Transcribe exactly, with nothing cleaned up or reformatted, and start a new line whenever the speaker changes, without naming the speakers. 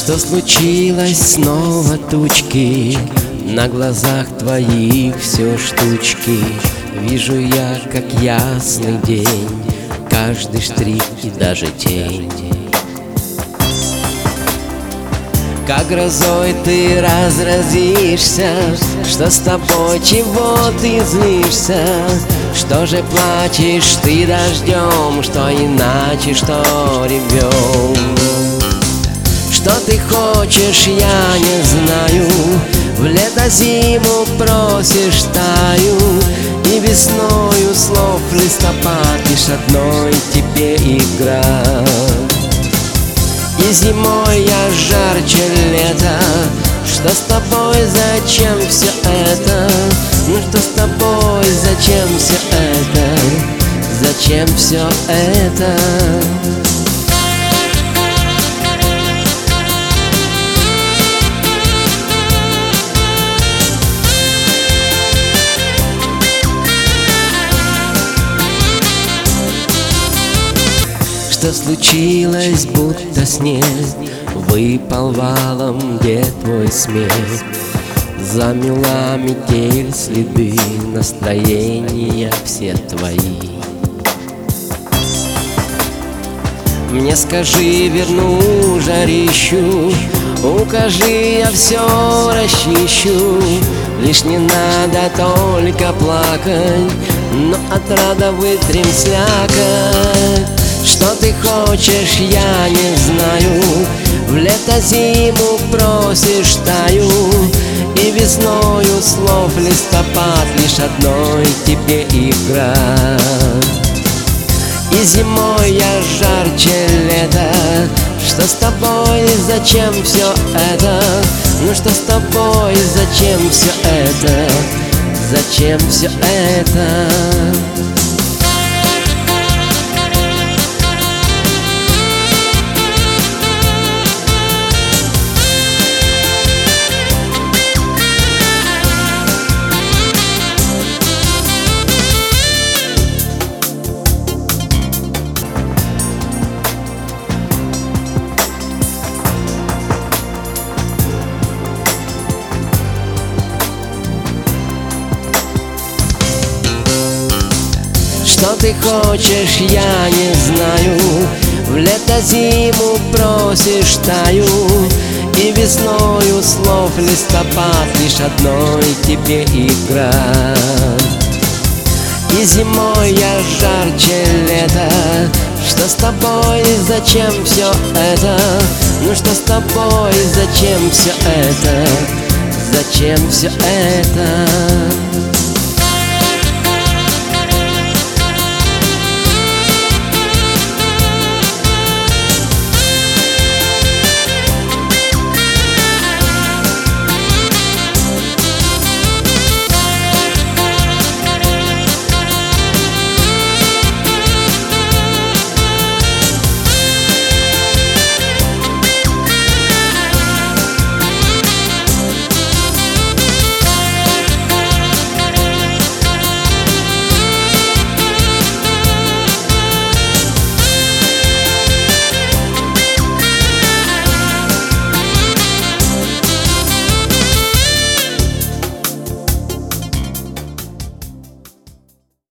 Что случилось снова, тучки? На глазах твоих все штучки. Вижу я, как ясный день, каждый штрих и даже тень. Как грозой ты разразишься, что с тобой, чего ты злишься? Что же плачешь ты дождем, что иначе, что ревем? Что ты хочешь, я не знаю. В лето-зиму просишь таю, и весною слов листопад лишь одной тебе игра. И зимой я жарче лета. Что с тобой, зачем все это? Ну что с тобой, зачем все это? Зачем все это? Что случилось, будто снег выпал валом, где твой смех? Замела метель следы, настроения все твои. Мне скажи, верну жарищу, укажи, я все расчищу. Лишь не надо только плакать, но отрада вытрем слякоть. Что ты хочешь, я не знаю. В лето-зиму просишь таю, и весною слов листопад лишь одной тебе игра. И зимой я жарче лета. Что с тобой, зачем все это? Ну что с тобой, зачем все это? Зачем все это? Что ты хочешь, я не знаю. В лето-зиму просишь таю, и весною слов листопад лишь одной тебе игра. И зимой я жарче лета. Что с тобой, зачем все это? Ну что с тобой, зачем все это? Зачем все это?